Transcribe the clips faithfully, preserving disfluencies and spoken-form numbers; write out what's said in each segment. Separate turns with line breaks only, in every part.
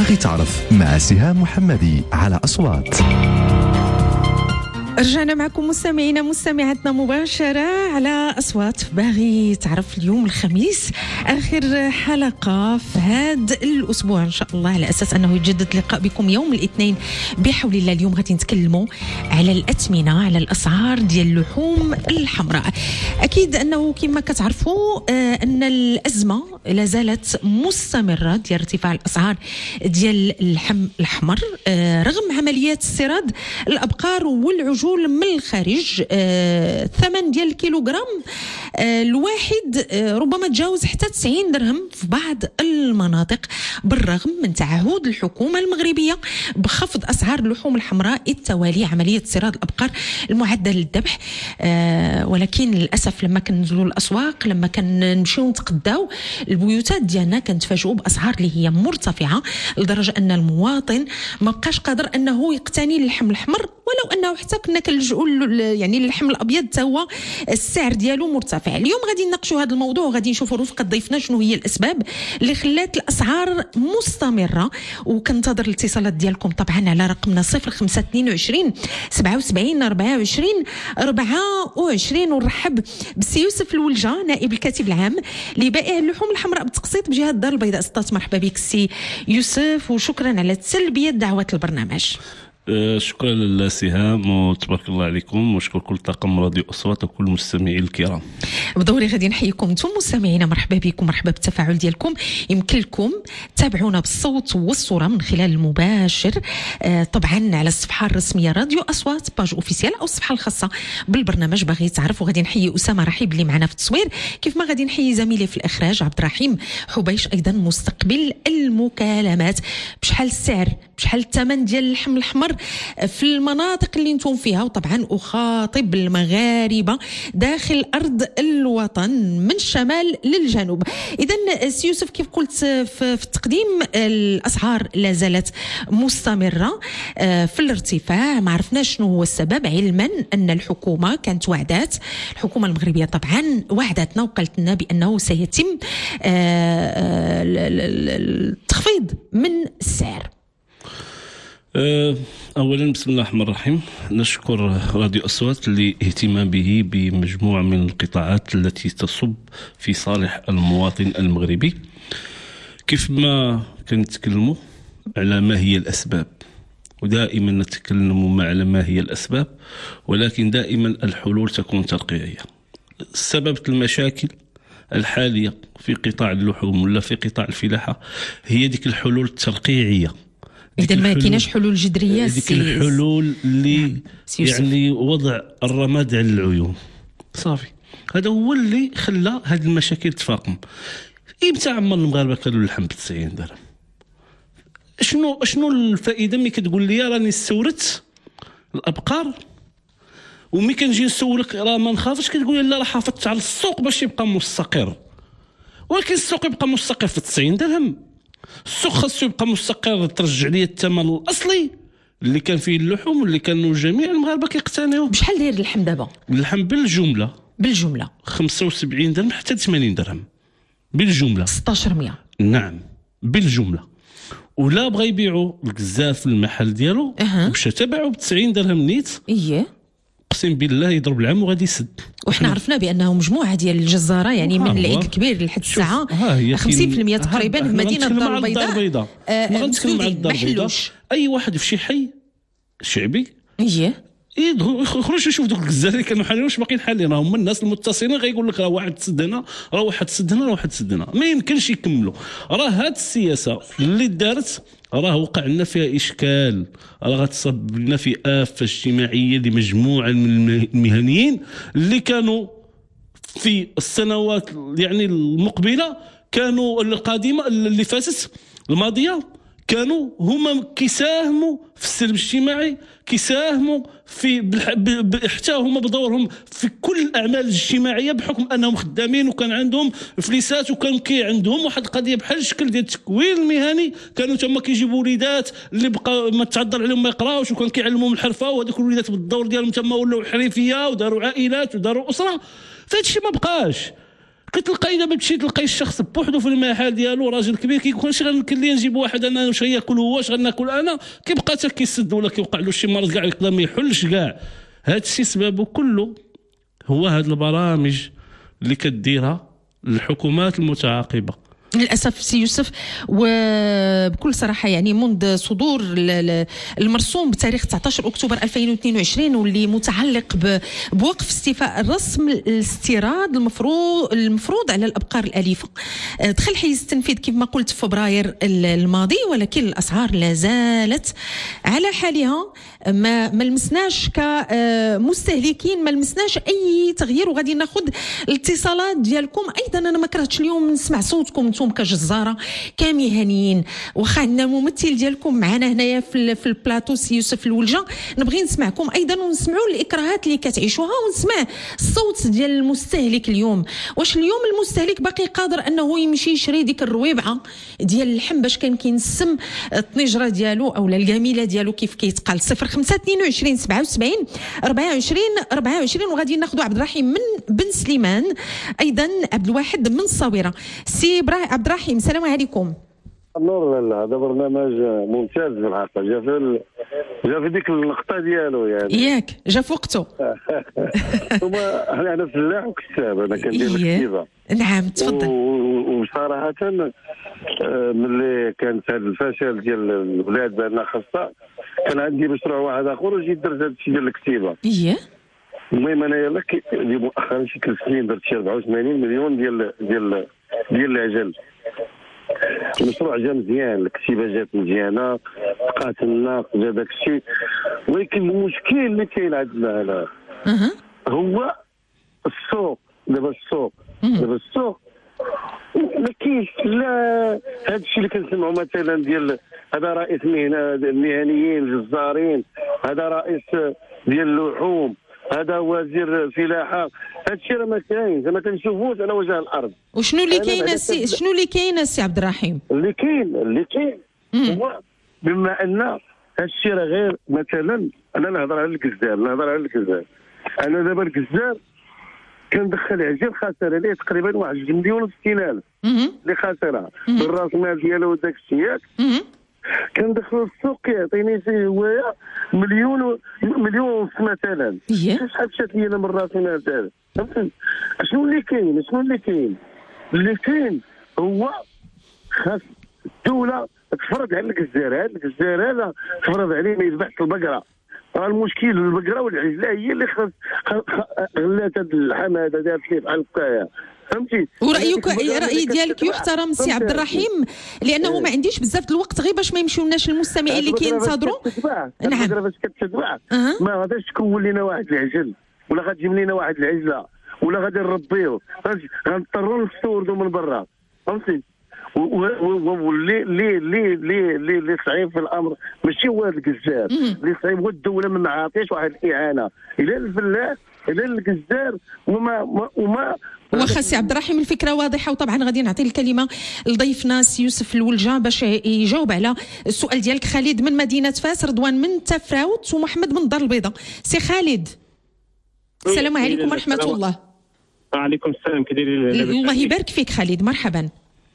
باغي تعرف مع سهام محمدي على أصوات.
رجعنا معكم مستمعينا مستمعاتنا مباشرة على أصوات باغي تعرف. اليوم الخميس آخر حلقة في هذا الأسبوع إن شاء الله، على أساس أنه يجدد لقاء بكم يوم الاثنين بحول الله. اليوم غادي نتكلموا على الأثمنة، على الأسعار ديال اللحوم الحمراء. أكيد أنه كما كتعرفوا آه أن الأزمة لا زالت مستمرة ديال ارتفاع الأسعار ديال اللحم الأحمر آه رغم عمليات استيراد الأبقار والعجول من الخارج. آه، الثمن ديال الكيلوغرام آه، الواحد آه، ربما تجاوز حتى تسعين درهم في بعض المناطق، بالرغم من تعهد الحكومة المغربية بخفض أسعار اللحوم الحمراء التوالي عملية استيراد الأبقار المعدة للذبح. آه، ولكن للأسف لما كننزلوا الأسواق، لما كنمشيو نتقداو البيوتات ديالنا، كنتفاجئوا بأسعار اللي هي مرتفعة لدرجة أن المواطن ما بقاش قادر أنه يقتني اللحم الأحمر، ولو أنه حتى كنا كنلجؤوا يعني اللحم الابيض حتى هو السعر ديالو مرتفع. اليوم غادي نناقشوا هذا الموضوع وغادي نشوفوا رفقه ضيفنا شنو هي الاسباب اللي خلات الاسعار مستمره. وكنتظر الاتصالات ديالكم طبعا على رقمنا صفر خمسة اثنين وعشرين سبعة وسبعين أربعة وعشرين أربعة وعشرين. ونرحب بالسي يوسف الولجه نائب الكاتب العام لبائع اللحوم الحمراء بالتقسيط بجهه الدار البيضاء ستات. مرحبا بك السي يوسف، وشكرا على تلبيه دعوه البرنامج.
شكرا للسهام وتبارك الله عليكم، وشكر كل طاقم راديو أصوات وكل المستمعين الكرام.
بدوري غادي نحييكم انتم مستمعينا، مرحبا بكم، مرحبا بالتفاعل ديالكم. يمكن لكم تابعونا بالصوت والصوره من خلال المباشر آه طبعا على الصفحه الرسميه راديو أصوات باج اوفيسيال، او الصفحه الخاصه بالبرنامج باغي تعرف. وغادي نحيي اسامه رحيب اللي معنا في التصوير، كيف ما غادي نحيي زميلي في الاخراج عبد الرحيم حبيش ايضا مستقبل المكالمات. بشحال السعر، بشحال الثمن ديال اللحم الاحمر في المناطق اللي نتوم فيها، وطبعا أخاطب المغاربة داخل أرض الوطن من الشمال للجنوب. إذن سي يوسف كيف قلت في التقديم، الأسعار لا زالت مستمرة في الارتفاع. ما عرفنا شنو هو السبب، علما أن الحكومة كانت وعدات، الحكومة المغربية طبعا وعدتنا وقالت لنا بأنه سيتم التخفيض من السعر.
أولا بسم الله الرحمن الرحيم، نشكر راديو أصوات لاهتمامه بمجموعة من القطاعات التي تصب في صالح المواطن المغربي. كيف ما كنتكلموا على ما هي الأسباب، ودائما نتكلم على ما هي الأسباب، ولكن دائما الحلول تكون ترقيعية. سبب المشاكل الحالية في قطاع اللحوم ولا في قطاع الفلاحة هي ديك الحلول الترقيعية.
إذا ما كايناش حلول جذريه،
ديك الحلول اللي يعني وضع الرماد على العيون صافي، هذا هو اللي خلى هذه المشاكل تفاقم. امتى عمر المغاربه كانوا اللحم ب تسعين درهم؟ شنو شنو الفائده ملي كتقول لي راني استوردت الابقار، وملي كنجي نسولك راه ما نخافش كتقول لي لا راه حافظت على السوق باش يبقى مستقر، ولكن السوق يبقى مستقر في تسعين درهم. السوق خاصو يبقى مستقر، ترجع لي الثمن الاصلي اللي كان فيه اللحوم واللي كانوا جميع المغاربه كيقتنيوه.
بشحال داير اللحم دابا؟
اللحم بالجمله
بالجمله
خمسة وسبعين درهم حتى ثمانين درهم بالجمله،
ستة عشر مية.
نعم بالجمله. ولا بغى يبيعوا الكزار في المحل ديالو
أه.
مشى تبعوا ب تسعين درهم نيت،
ايه
اقسم بالله يضرب العام وغادي يسد.
وحنا عرفنا بانه مجموعه ديال الجزاره يعني من العيد الكبير لحد الساعه خمسين بالمية تقريبا في مدينه الدار البيضاء.
نتكلم على الدار البيضاء، اي واحد في شي حي شعبي
ايه
يدخل يخرج يشوف دوك الكزار اللي كانوا حالين واش باقيين حالين، راهم الناس المتصلين غيقول لك راه واحد تسد هنا، راه واحد تسد هنا، راه واحد تسد هنا، ما يمكنش يكملوا. راه هاد السياسه اللي دارت راه وقع لنا فيها اشكال، راه غتصب لنا في آفة اجتماعيه لمجموعه من المهنيين اللي كانوا في السنوات يعني المقبله، كانوا القادمه اللي فاتت الماضيه، كانوا هما كيساهموا في السلم الاجتماعي، كيساهموا في حتى هما بدورهم في كل الاعمال الاجتماعيه بحكم انهم خدامين وكان عندهم فليسات، وكان كي عندهم واحد القضيه بحال الشكل ديال التكوين المهني، كانوا تما كيجيبوا وليدات اللي بقى ما تعذر عليهم ما يقراوش، وكان كيعلموهم الحرفه، وهذوك الوليدات بالدور ديالهم تما ولاو حريفيه وداروا عائلات وداروا اسره. فهادشي ما بقاش. كتلقاي دابا تمشي تلقاي الشخص بوحدو في المحل ديالو راجل كبير كيقول اش غنكل لي نجيب واحد انا واش غياكل هو واش غناكل انا، كيبقى حتى كيسد ولا كيوقع له شي مرض كاع يقدر ما يحلش كاع. هذا الشيء سببه كله هو هاد البرامج اللي كديرها الحكومات المتعاقبه
للاسف سي يوسف. وبكل صراحه يعني منذ صدور المرسوم بتاريخ تسعة عشر اكتوبر ألفين واثنين وعشرين واللي متعلق بوقف استيفاء الرسم الاستيراد المفروض المفروض على الابقار الاليفه، دخل حيز التنفيذ كيف ما قلت في فبراير الماضي، ولكن الاسعار لا زالت على حالها. ما ما لمسناش كمستهلكين ما لمسناش اي تغيير، وغادي ناخذ الاتصالات ديالكم ايضا. انا ما كرهتش اليوم نسمع صوتكم انتم كجزاره كمهنيين، واخا عندنا الممثل ديالكم معنا هنايا في في البلاطو سي يوسف الولجه، نبغي نسمعكم ايضا ونسمعوا الاكراهات اللي كتعيشوها ونسمع الصوت ديال المستهلك اليوم. واش اليوم المستهلك باقي قادر انه يمشي يشري ديك الرويبعه ديال اللحم باش كان كينسم الطنجره ديالو اولا الجميله ديالو كيف كيتقال؟ صفر خمسة اثنين وعشرين سبعة وسبعين أربعة وعشرين أربعة وعشرين. وغادي ناخذوا عبد الرحيم من بن سليمان، ايضا عبد الواحد من الصويره. سي عبد الرحيم السلام عليكم.
نور لا هذا برنامج ممتاز بالحق، جا في جا في ديك النقطه ديالو يعني
ياك جا في وقته.
هما انا فلاح وكتاب، انا كندير الكتيبه.
نعم تفضل.
وصراحه ملي كانت هذا الفشل ديال الولاد بان خاصه، كان عندي مشروع واحد اخر وجيت درت هذا الشيء ديال الكتيبه.
اييه
المهم انا يلاه مؤخرا شي ثلاث سنين درت شي أربعة وثمانين مليون ديال ديال ديال العجل. المشروع جا مزيان، الكتيبه جات مزيانه، بقات الناق جا داك الشيء، ولكن المشكل اللي كاين عندنا هنا هو السوق. دابا السوق دابا السوق ما كاينش لا هذا الشيء اللي كنسمعوا مثلا ديال هذا رئيس مهنه مهنيين جزارين، هذا رئيس ديال اللحوم، هذا وزير الفلاحه، هذا الشيء راه ما كاينش، ما كنشوفوش على وجه الارض.
وشنو اللي كاين السي شنو اللي كاين السي عبد الرحيم؟
اللي كاين اللي كاين هو بما ان هذا الشيء راه غير مثلا انا نهضر على الكزار نهضر على الكزار انا دابا الكزار كندخل عجل خاسر عليه تقريبا واحد جوج مليون وستين الف اللي خاسرها بالراس مال ديالو وداك الشيء، كندخلوا السوق كيعطيني شي هوايه مليون و... مليون ونص مثلا. شحال مشات لي انا من راس مال ديالي؟ فهمتي شنو اللي كاين؟ شنو اللي كاين؟ اللي كاين هو خاص الدوله تفرض على الجزائر، هذا الجزائر هذا تفرض عليه ما يذبحش البقره. راه المشكل البقره والعجله هي اللي خاص غلات هذا اللحم هذا دار فيه بحال هكايا، فهمتي؟
ورايك الراي ديالك يحترم سي عبد الرحيم، لانه ما عنديش بزاف الوقت غير باش ما يمشيوناش المستمعين اللي كينتظروا.
نعم البقره باش كتتباع ما غاديش تكون لنا واحد العجل ولا غتجيب لنا واحد العجله ولا غادي نربيو، غنضطروا نستوردوا من برا، فهمتي؟ واللي اللي اللي اللي اللي صعيب في الامر ماشي هو الجزار، اللي صعيب هو الدوله ما عاطيش واحد الاعانه الى الفلاح الى الجزار وما وما
واخا سي عبد الرحيم الفكره واضحه. وطبعا غادي نعطي الكلمه لضيفنا سي يوسف الولجه باش يجاوب على السؤال ديالك. خالد من مدينه فاس، رضوان من تفراوت، ومحمد من الدار البيضاء. سي خالد السلام عليكم ورحمه الله.
وعليكم السلام. كديري؟
الله يبارك فيك خالد، مرحبا.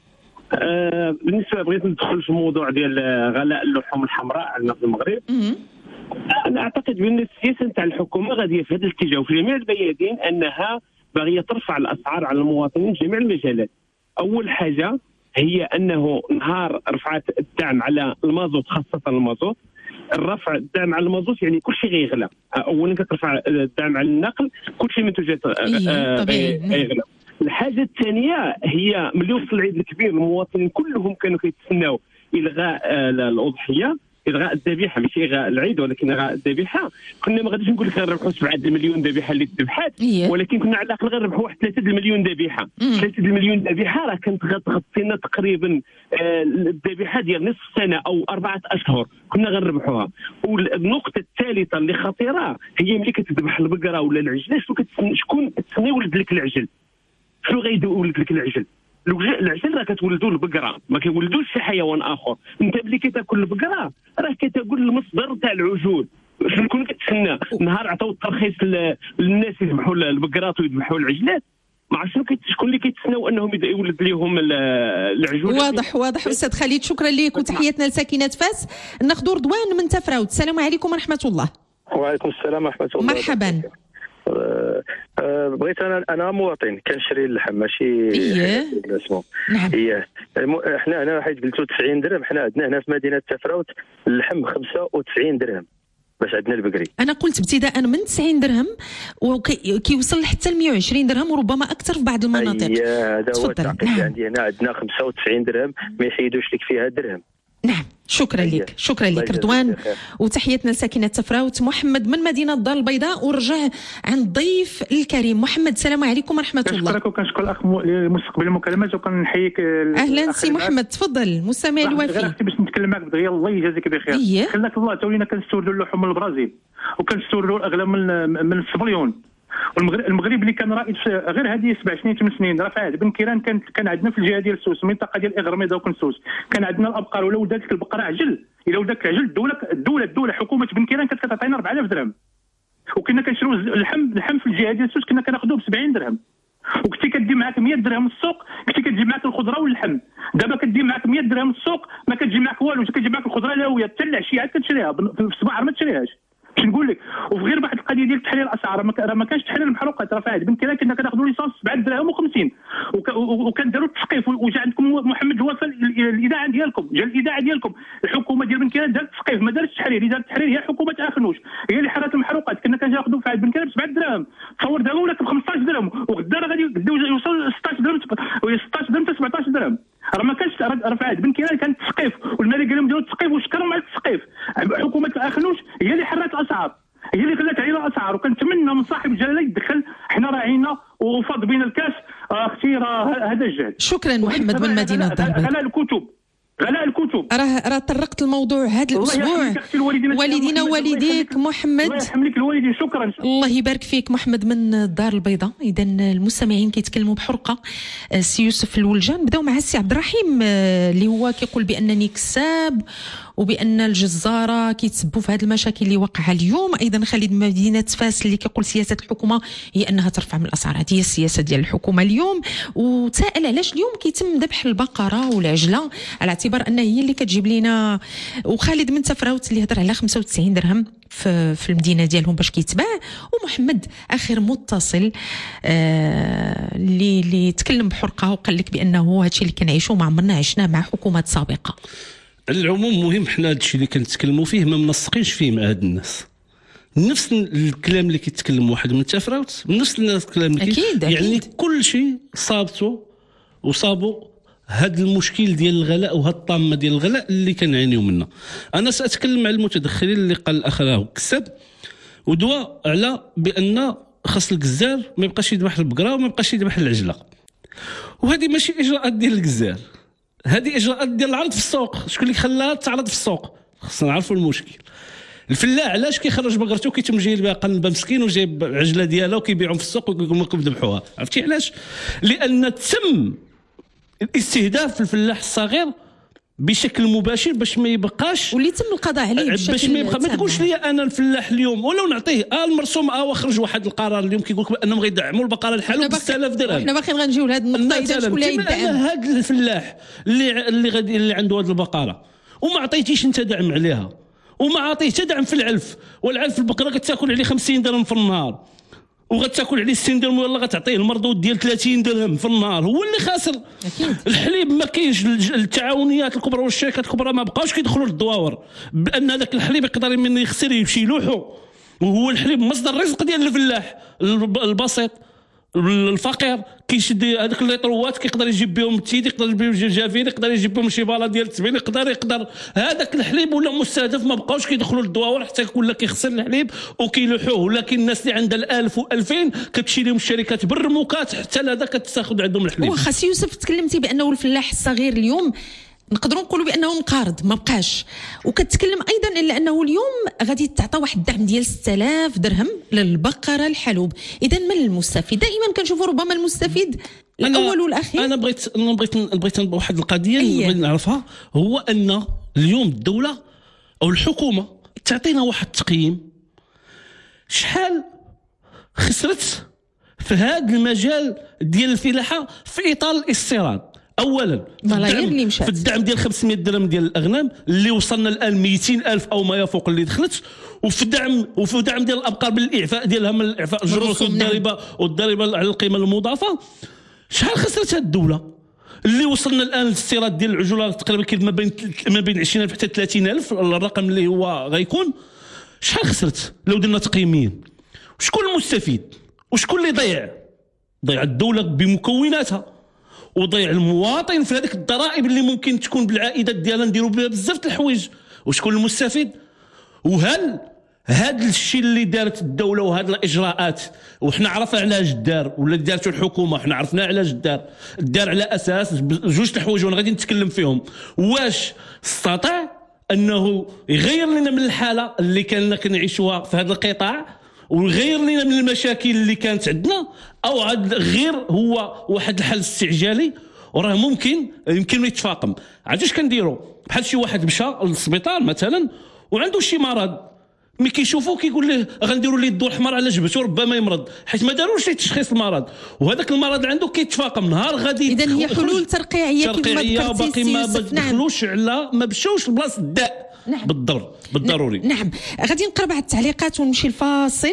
آه بالنسبه بغيت ندخل في الموضوع ديال غلاء اللحوم الحمراء عندنا في المغرب. انا اعتقد بان السياسه نتاع الحكومه غاديه في هذا الاتجاه وفي جميع البيادين، انها باغيه ترفع الاسعار على المواطنين في جميع المجالات. اول حاجه هي انه نهار رفعت الدعم على المازوت، خاصه المازوت، الرفع الدعم على المازوت يعني كل شيء غيغلى. اولا كترفع الدعم على النقل، كل شيء منتوجات غيغلى. الحاجه الثانيه هي ملي وصل العيد الكبير المواطنين كلهم كانوا كيتسناو الغاء الاضحيه، الغاء الذبيحه، ماشي الغاء العيد ولكن الغاء الذبيحه. كنا ما غاديش نقول لك غنربحوا سبعة المليون ذبيحه اللي تذبحات، ولكن كنا على الاقل غنربحوا واحد ثلاثة المليون ذبيحه. ثلاثة المليون ذبيحه راه كانت غتغطينا تقريبا الذبيحه ديال نصف سنه او اربعه اشهر كنا غنربحوها. والنقطه الثالثه اللي خطيره هي ملي كتذبح البقره ولا العجله، شكون كتسنى يولد لك العجل؟ شنو غيولد لك العجل؟ العجل راه كتولدوا البقره، ما كيولدوش شي حيوان اخر. انت ملي كتاكل البقره راه كتاكل المصدر تاع العجول. شكون كتسنى؟ نهار عطاو الترخيص للناس يذبحوا البقرات ويذبحوا العجلات، ما عرفتش شنو شكون اللي كيتسناو انهم يولد لهم العجول.
واضح واضح استاذ خالد، شكرا لك وتحياتنا لساكنه فاس. ناخذ رضوان من تفراوت. السلام عليكم ورحمه الله.
وعليكم السلام ورحمه الله.
مرحبا.
أه أه بغيت انا انا مواطن كنشري اللحم ماشي
ايه
اسمه
نعم
ايه. احنا هنا حيت قلتوا تسعين درهم، حنا عندنا هنا في مدينه تفراوت اللحم خمسة وتسعين درهم باش عندنا البقري.
انا قلت ابتداء من تسعين درهم وكيوصل حتى ل مئة وعشرين درهم وربما اكثر في بعض المناطق.
ايه هذا هو التعقيد.
نعم.
عندي هنا عندنا خمسة وتسعين درهم ما يحيدوش لك فيها درهم.
نعم شكرا لك شكرا لك رضوان وتحياتنا لساكنه تفراوت. محمد من مدينه الدار البيضاء ورجع عند الضيف الكريم محمد. السلام عليكم ورحمه الله.
شكرا وكنشكر الاخ لمستقبل المكالمات وكنحييك.
اهلا سي محمد تفضل مستمع الوفي.
غير باش نتكلم معك بدغيا الله يجازيك بخير.
إيه؟
خلاك الله تولينا كنستوردوا اللحوم من البرازيل وكنستوردوا الاغلى من من الصبليون. والمغرب اللي كان رائد غير هذه سبع سنين ثمان سنين راه فهد بن كيران كان كان عندنا في الجهه ديال سوس المنطقه ديال اغرميده وكنسوس كان عندنا الابقار ولا ولات البقره عجل الا ولات العجل الدوله الدوله الدوله حكومه بن كيران كانت كتعطينا أربعة آلاف درهم وكنا كنشريو اللحم اللحم في الجهه ديال سوس كنا كناخذوه ب سبعين درهم وكنتي كدي معاك مئة درهم السوق كنتي كتجي معاك الخضره واللحم. دابا كدي معاك مئة درهم السوق ما كتجي معاك والو كتجي معاك الخضره لاويه حتى العشيه عاد كتشريها في الصباح ما تشريهاش. باش نقول لك وفي غير واحد القضيه ديال تحرير الاسعار راه ما كانش تحرير المحروقات راه فاعل بن كيران كنا كناخذوا ليسانس سبعة دراهم وخمسين وكنديروا التسقيف وجا عندكم محمد الوفا الاذاعه ديالكم جا الاذاعه ديالكم الحكومه ديال بن كيران دارت التسقيف ما دارتش التحرير اللي دارت التحرير هي حكومه اخنوش هي اللي حررت المحروقات كنا كناخذوا فاعل بن كيران ب سبعة دراهم تصور دابا ولا ب خمسطاش درهم وغدا راه غادي يوصل ستطاش درهم ستطاش درهم حتى سبعطاش درهم راه ما كانش راه فاعل بن كيران كان التسقيف والمالك قال لهم ديروا التسقيف وشكرهم على التسقيف. حكومه اخنوش هي اللي حررت الاسعار هي اللي خلات علينا الاسعار وكنتمنى من صاحب الجلاله يدخل حنا راعينا وفاض بين الكاس اختي راه هذا الجهد.
شكرا محمد من مدينه الدار البيضاء.
غلاء الكتب غلاء الكتب
راه راه طرقت الموضوع هذا الاسبوع والدينا ووالديك محمد.
الله يحملك الوالدين. شكرا
الله يبارك فيك محمد من الدار البيضاء. اذا المستمعين كيتكلموا بحرقه. السي يوسف الولجان بداو مع السي عبد الرحيم اللي هو كيقول بانني كساب وبان الجزاره كيتسبوا في هذه المشاكل اللي وقع اليوم. ايضا خالد من مدينه فاس اللي كيقول سياسه الحكومه هي انها ترفع من الاسعار. هذه هي السياسه ديال الحكومه اليوم. وتساءل علاش اليوم كيتم ذبح البقره والعجله على اعتبار انها هي اللي كتجيب لنا. وخالد من تفراوت اللي هضر على خمسة وتسعين درهم في في المدينه ديالهم باش كيتباع. ومحمد اخر متصل آه اللي اللي تكلم بحرقه وقال لك بانه هادشي اللي كنعيشوه ما عمرنا عشناه مع حكومات سابقه.
على العموم مهم حنا هادشي اللي كنتكلموا فيه ما منسقينش فيه مع هاد الناس. نفس الكلام اللي كيتكلم واحد من تفراوت نفس الكلام اللي
أكيد
يعني
أكيد.
كل شيء صابته وصابوا هذا المشكل ديال الغلاء وهاد الطامه ديال الغلاء اللي كنعانيو منها. انا ساتكلم على المتدخلين اللي قال الاخ راه كسب ودواء على بان خاص الجزار ما يبقاش يذبح البقره وما يبقاش يذبح العجله. وهذه ماشي اجراءات ديال الجزار، هذه اجراءات ديال العرض في السوق. شكون اللي خلاها تعرض في السوق؟ خصنا نعرفوا المشكل. الفلاح علاش كيخرج بقرته كيتم جاي بها قلبه مسكين وجايب عجله ديالها وكيبيعهم في السوق ويقوموا يذبحوها؟ عرفتي علاش؟ لان تم الاستهداف الفلاح الصغير بشكل مباشر باش ما يبقاش
واللي تم القضاء عليه بشكل
باش ما يبقى. ما تقولش لي انا الفلاح اليوم ولو نعطيه اه المرسوم اه وخرج واحد القرار اليوم كيقول لك بانهم غيدعموا البقره الحلوب ب ستة آلاف درهم.
احنا باقيين غنجيو لهذه النقطه اذا شكون اللي يدعم
هذا الفلاح اللي اللي غادي اللي عنده هذه البقره وما عطيتيش انت دعم عليها وما عطيه حتى دعم في العلف، والعلف البقره كتاكل عليه خمسين درهم في النهار وغتاكل عليه ستين درهم ولا غتعطيه المردود ديال ثلاثين درهم في النهار، هو اللي خاسر.
أكيد.
الحليب ما كاينش، التعاونيات الكبرى والشركات الكبرى ما بقاوش كيدخلوا للدواور بان هذاك الحليب يقدر من يخسر يمشي يلوحو، وهو الحليب مصدر الرزق ديال الفلاح البسيط الفقير. كيشد هذوك الليطروات كيقدر يجيب بهم تيد، يقدر يجيب بهم جافين، يقدر يجيب بهم شي بالا ديال التبين، يقدر يقدر هذاك الحليب ولا مستهدف ما بقاوش كيدخلوا للدواور حتى ولا كيخسر الحليب وكيلوحوه. ولكن الناس اللي عندها الألف وألفين كتمشي لهم الشركات بالرموكات حتى لهذا كتاخذ عندهم الحليب.
واخا سي يوسف تكلمتي بانه الفلاح الصغير اليوم نقدروا نقولوا بانه انقرض ما بقاش، وكتكلم ايضا الا انه اليوم غادي تعطى واحد الدعم ديال ستة آلاف درهم للبقره الحلوب. اذا من المستفيد؟ دائما كنشوفوا ربما المستفيد الاول والاخير.
انا بغيت انا بغيت بغيت واحد القضيه اللي بغيت نعرفها، هو ان اليوم الدوله او الحكومه تعطينا واحد التقييم شحال خسرت في في هذا المجال ديال الفلاحه في اطار الاستيراد. اولا في الدعم, في الدعم ديال خمسمائة درهم ديال الاغنام اللي وصلنا الان مئتين ألف او ما يفوق اللي دخلت، وفي دعم وفي دعم ديال الابقار بالاعفاء ديالها من الاعفاء الجروس والضريبه والضريبه على القيمه المضافه. شحال خسرت هذه الدوله اللي وصلنا الان للاستيراد ديال العجوله تقريبا كاين ما بين ما بين عشرين ألف حتى ثلاثين ألف الرقم اللي هو غيكون. شحال خسرت لو درنا تقييميا؟ وشكون المستفيد وشكون اللي ضيع؟ ضيع الدوله بمكوناتها وضيع المواطن في هذيك الضرائب اللي ممكن تكون بالعائدات ديالها نديروا بها بزاف د الحوايج. وشكون المستفيد؟ وهل هذا الشيء اللي دارت الدوله وهذه الاجراءات وحنا عرفنا علاش دار ولا دارته الحكومه حنا عرفنا علاش دار دار على اساس جوج د الحوايج وانا غادي نتكلم فيهم. واش استطاع انه يغير لنا من الحاله اللي كنا كنعيشوها في هذا القطاع ويغير لنا من المشاكل اللي كانت عندنا، او عاد غير هو واحد الحل استعجالي وراه ممكن يمكن يتفاقم؟ عاد اش كنديروا؟ بحال شي واحد مشى للسبيطار مثلا وعنده شي مرض ملي كيشوفوه كيقول ليه غنديروا ليه الضوء الاحمر على جبهته ربما يمرض حيت ما داروش ليه تشخيص المرض، وهذاك المرض عنده كيتفاقم نهار غادي.
اذا هي حلول ترقيعيه كما ذكرتي
باقي ما دخلوش على ما مشاوش لبلاصه الداء. نعم. بالضبط بالضروري.
نعم. غادي نقرا بعض التعليقات ونمشي الفاصل.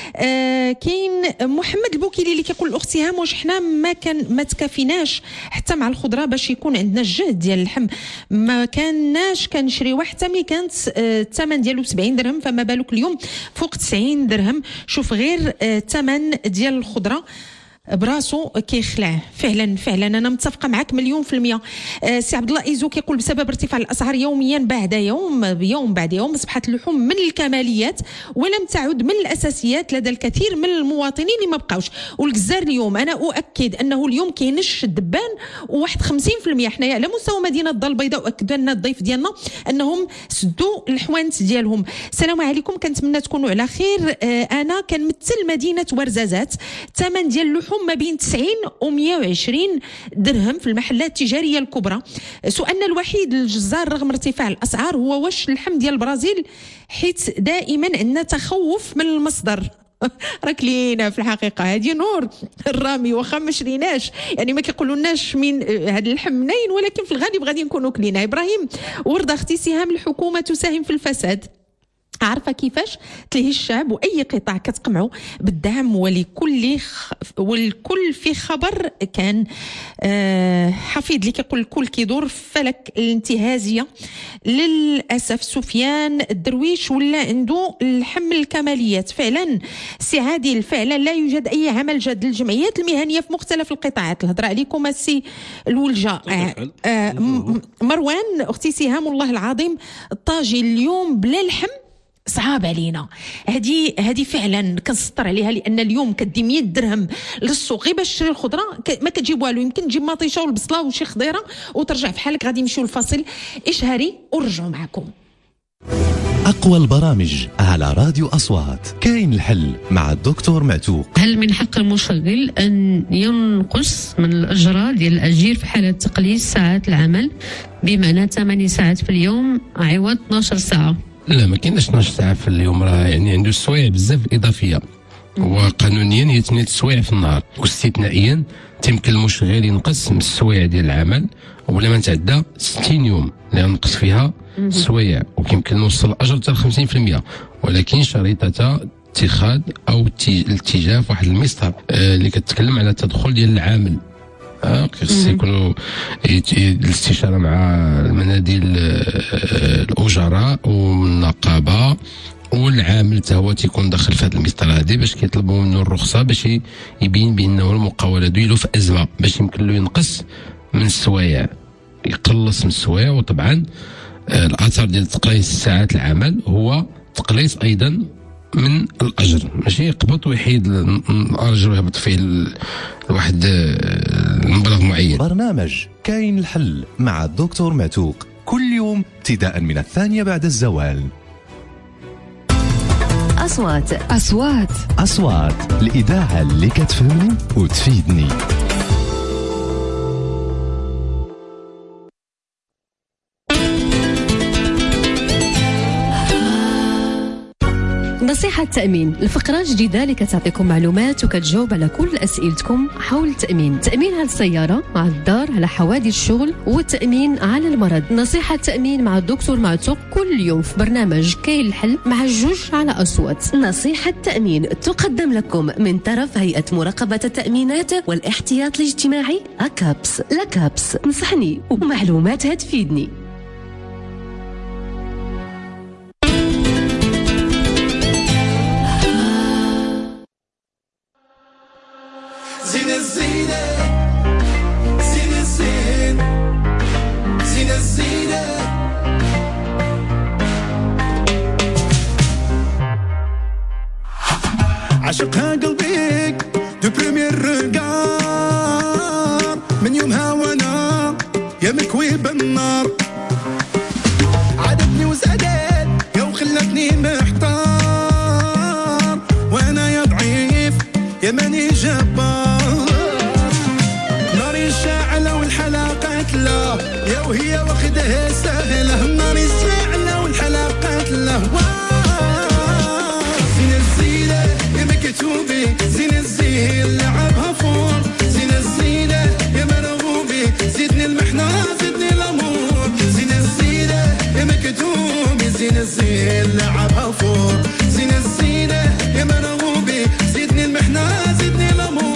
آه كاين محمد البوكيلي اللي كيقول الاخت سهام واش حنا ما كان ما تكافيناش حتى مع الخضره باش يكون عندنا الجهد ديال اللحم، ما كاناش كنشريوها حتى ملي كانت الثمن آه ديالو سبعين درهم، فما بالك اليوم فوق تسعين درهم. شوف غير الثمن آه ديال الخضره براسو كيخلع. فعلا فعلا انا متفقه معك مليون في المية. آه سي عبد الله ايزو كيقول بسبب ارتفاع الاسعار يوميا بعد يوم يوم بعد يوم اصبحت اللحوم من الكماليات ولم تعد من الاساسيات لدى الكثير من المواطنين اللي ما بقاوش. والجزار اليوم انا اؤكد انه اليوم كاينش الدبان وواحد خمسين في المية حنايا على مستوى مدينه الدار البيضاء، واكد لنا الضيف ديالنا انهم سدوا الحوانت ديالهم. السلام عليكم، كنتمنى تكونوا على خير. آه انا كنمثل مدينه ورزازات، الثمن ديال اللحوم ما بين تسعين و مئة وعشرين درهم في المحلات التجاريه الكبرى. سؤالنا الوحيد للجزار رغم ارتفاع الاسعار هو واش اللحم ديال البرازيل، حيت دائما عندنا تخوف من المصدر. راك لينا في الحقيقه هذه نور الرامي واخا ما شريناش يعني ما كيقولولناش من هذا اللحم منين، ولكن في الغالب غادي نكونوا كلينا. ابراهيم ورده اختي سهام الحكومه تساهم في الفساد، عارفه كيفاش تلهي الشعب واي قطاع كتقمعوا بالدعم ولكل خ... والكل في خبر كان. آه حفيظ اللي كيقول الكل كيدور فلك الانتهازيه. للاسف سفيان الدرويش ولا عنده الحمل الكماليات. فعلا سي عادل فعلا لا يوجد اي عمل جاد للجمعيات المهنيه في مختلف القطاعات. الهضره عليكم السي الولجه. آه آه مروان اختي سهام والله العظيم الطاجي اليوم بلا لحم صعاب علينا. هذه هذه فعلا كنسطر عليها، لان اليوم كدي مية درهم للسوق غير باش تشري الخضره ما كتجيب والو. يمكن تجيب مطيشه والبصله وشي خضيره وترجع في حالك. غادي نمشيو الفاصل اشهري ونرجعوا معكم.
أقوى البرامج على راديو أصوات. كاين الحل مع الدكتور معتوق.
هل من حق المشغل أن ينقص من الأجرة ديال الأجير في حالة تقليص ساعات العمل، بمعنى ثمانية ساعات في اليوم عوض اثناش ساعة؟
لا، ما كايناش اثناش ساعة في اليوم، راه يعني عنده سوايع بزاف إضافية، وقانونيا هي ثمانية سوايع في النهار، واستثنائيا تيمكن المشغل ينقص من السوايع ديال العمل ولا ما نتعدى ستين يوم اللي نقص فيها سوايع، وكيمكن نوصل الاجر حتى ل خمسين في المية، ولكن شريطتها اتخاذ او الاتجاه في واحد المسطر آه اللي كتكلم على التدخل ديال العامل. آه خص يكونوا الاستشاره مع المناديل آه الاجراء والنقابه، والعامل حتى هو تيكون داخل في هذا المسطره هذه باش كيطلبوا منه الرخصه باش يبين بانه المقاوله ديالو في ازمه، باش يمكن له ينقص من السوايع، يقلص من السوايع. وطبعا آه الاثر ديال تقليص ساعات العمل هو تقليص ايضا من الاجر، ماشي يقبض ويحيد الاجر ويهبط فيه لواحد المبلغ معين.
برنامج كاين الحل مع الدكتور معتوق كل يوم ابتداء من الثانية بعد الزوال.
أصوات أصوات
أصوات الإذاعة اللي كتفهمني وتفيدني.
نصيحة التأمين، الفقرة جديدة اللي كتعطيكم معلومات وكتجاوب على كل أسئلتكم حول التأمين. تأمين على السيارة، على الدار، على حوادث الشغل، والتأمين على المرض. نصيحة التأمين مع الدكتور معتوق كل يوم في برنامج كاين الحل مع جوج على أصوات.
نصيحة التأمين تقدم لكم من طرف هيئة مراقبة التأمينات والاحتياط الاجتماعي أكابس. لكابس نصحني ومعلوماتها تفيدني.
زين الزينة زين الزين زين الزينة عشقها قلبي دو بريمير ريغار، من يومها وانا يا مكوي بالنار، عادتني وزادت يا وخلتني محتار، وانا يا ضعيف يا ماني جبار، ناري شاعلة والحلقات لا يا وهي واخدها سهلة، ناري شاعلة والحلقات لا. زين الزينة يا مكتوبي، زين الزين لعبها فور، زين الزينة يا مرغوبي، زيدني المحنة زيدني الأمور، زين الزينة يا مكتوبي، زين الزين لعبها فور، زين الزينة يا مرغوبي، زيدني المحنة زيدني الأمور.